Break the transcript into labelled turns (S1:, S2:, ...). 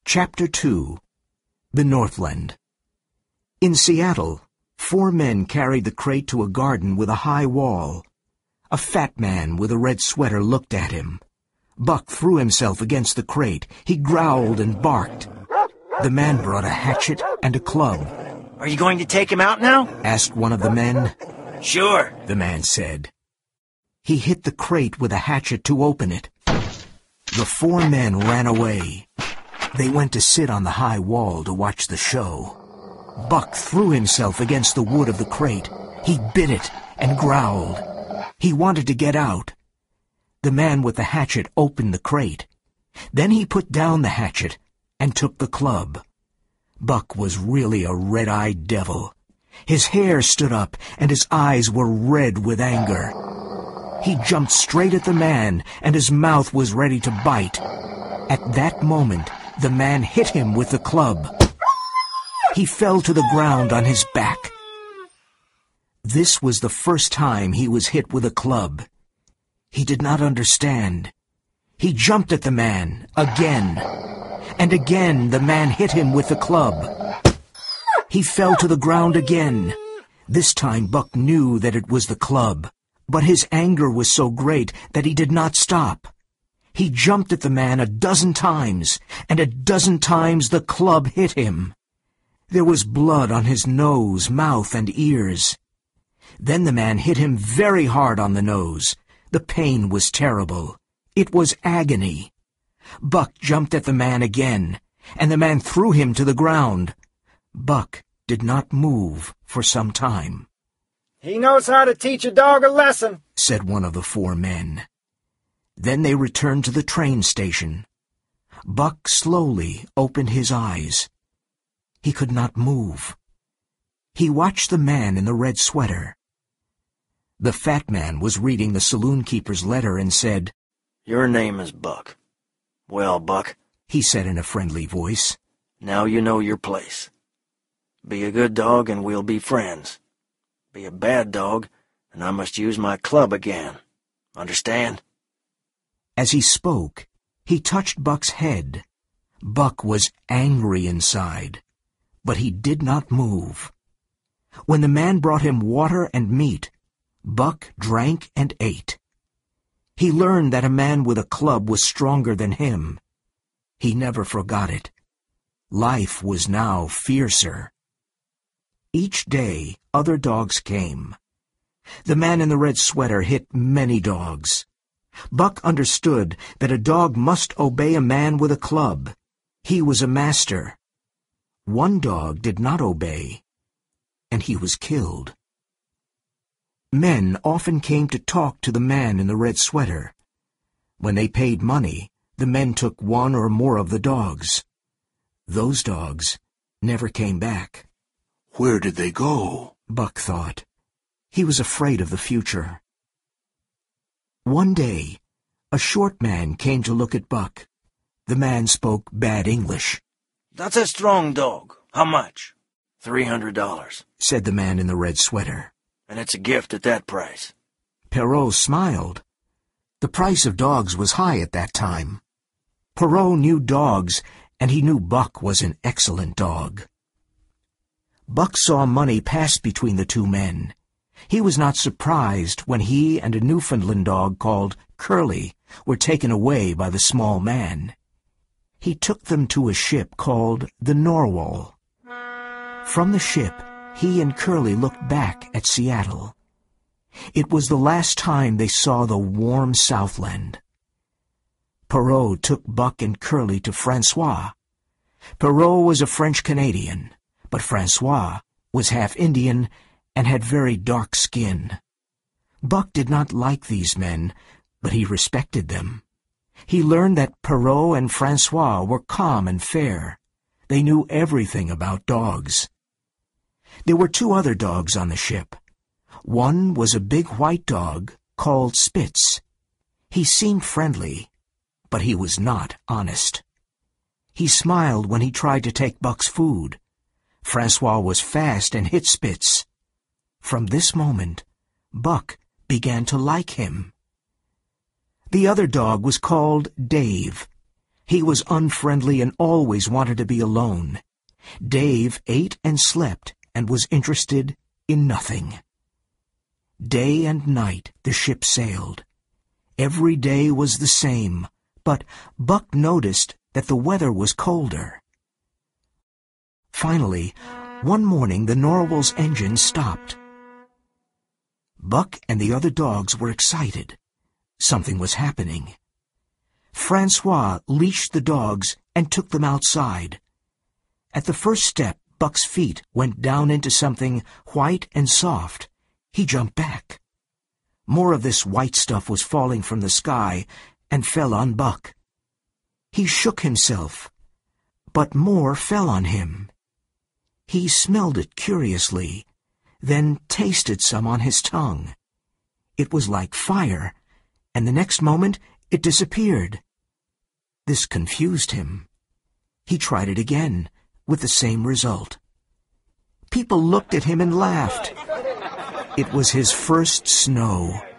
S1: Chapter 2. The Northland. In Seattle, 4 men carried the crate to a garden with a high wall. A fat man with a red sweater looked at him. Buck threw himself against the crate. He growled and barked. The man brought a hatchet and a club.
S2: "Are you going to take him out now?"
S1: asked one of the men.
S2: "Sure,"
S1: the man said. He hit the crate with a hatchet to open it. The 4 men ran away. They went to sit on the high wall to watch the show. Buck threw himself against the wood of the crate. He bit it and growled. He wanted to get out. The man with the hatchet opened the crate. Then he put down the hatchet and took the club. Buck was really a red-eyed devil. His hair stood up and his eyes were red with anger. He jumped straight at the man and his mouth was ready to bite. At that moment, the man hit him with the club. He fell to the ground on his back. This was the first time he was hit with a club. He did not understand. He jumped at the man again. And again the man hit him with the club. He fell to the ground again. This time Buck knew that it was the club, but his anger was so great that he did not stop. He jumped at the man a dozen times, and a dozen times the club hit him. There was blood on his nose, mouth, and ears. Then the man hit him very hard on the nose. The pain was terrible. It was agony. Buck jumped at the man again, and the man threw him to the ground. Buck did not move for some time.
S3: "He knows how to teach a dog a lesson,"
S1: said one of the 4 men. Then they returned to the train station. Buck slowly opened his eyes. He could not move. He watched the man in the red sweater. The fat man was reading the saloon keeper's letter and said,
S2: "Your name is Buck. Well, Buck,"
S1: he said in a friendly voice,
S2: "now you know your place. Be a good dog and we'll be friends. Be a bad dog and I must use my club again. Understand?"
S1: As he spoke, he touched Buck's head. Buck was angry inside, but he did not move. When the man brought him water and meat, Buck drank and ate. He learned that a man with a club was stronger than him. He never forgot it. Life was now fiercer. Each day, other dogs came. The man in the red sweater hit many dogs. Buck understood that a dog must obey a man with a club. He was a master. One dog did not obey, and he was killed. Men often came to talk to the man in the red sweater. When they paid money, the men took 1 or more of the dogs. Those dogs never came back.
S4: "Where did they go?"
S1: Buck thought. He was afraid of the future. One day, a short man came to look at Buck. The man spoke bad English.
S2: "That's a strong dog. How much?" $300,
S1: said the man in the red sweater.
S2: "And it's a gift at that price."
S1: Perrault smiled. The price of dogs was high at that time. Perrault knew dogs, and he knew Buck was an excellent dog. Buck saw money pass between the 2 men. He was not surprised when he and a Newfoundland dog called Curly were taken away by the small man. He took them to a ship called the Narwhal. From the ship, he and Curly looked back at Seattle. It was the last time they saw the warm Southland. Perrault took Buck and Curly to Francois. Perrault was a French-Canadian, but Francois was half Indian and had very dark skin. Buck did not like these men, but he respected them. He learned that Perrault and Francois were calm and fair. They knew everything about dogs. There were 2 other dogs on the ship. One was a big white dog called Spitz. He seemed friendly, but he was not honest. He smiled when he tried to take Buck's food. Francois was fast and hit Spitz. From this moment, Buck began to like him. The other dog was called Dave. He was unfriendly and always wanted to be alone. Dave ate and slept and was interested in nothing. Day and night the ship sailed. Every day was the same, but Buck noticed that the weather was colder. Finally, one morning the Narwhal's engine stopped. Buck and the other dogs were excited. Something was happening. Francois leashed the dogs and took them outside. At the first step, Buck's feet went down into something white and soft. He jumped back. More of this white stuff was falling from the sky and fell on Buck. He shook himself, but more fell on him. He smelled it curiously, then tasted some on his tongue. It was like fire, and the next moment it disappeared. This confused him. He tried it again, with the same result. People looked at him and laughed. It was his first snow.